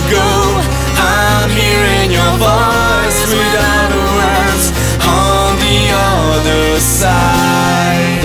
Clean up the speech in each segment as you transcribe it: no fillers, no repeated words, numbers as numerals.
go. I'm hearing your voice without words on the other side.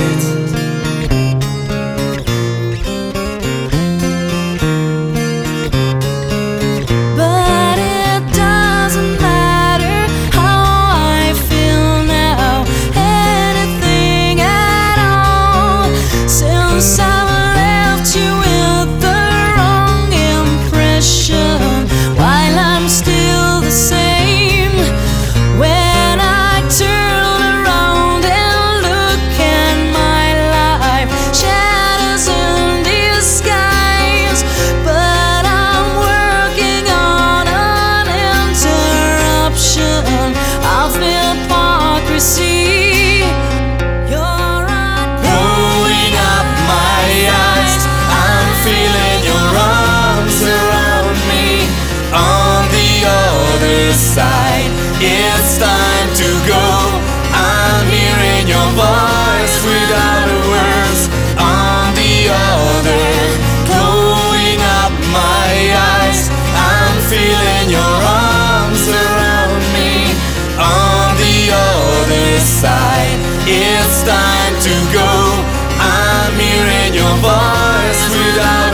But it doesn't matter how I feel now, anything at all, since I've left you with the wrong impression, while I'm still the same. When I turn around and look at my life, shadows in disguise, but I'm working on an interruption of hypocrisy. You're Blowing up my eyes, I'm feeling your arms around me on the other side. It's time to go. I'm hearing your voice without words on the other. Blowing up my eyes, I'm feeling your arms around me on the other side. It's time to go. I'm hearing your voice without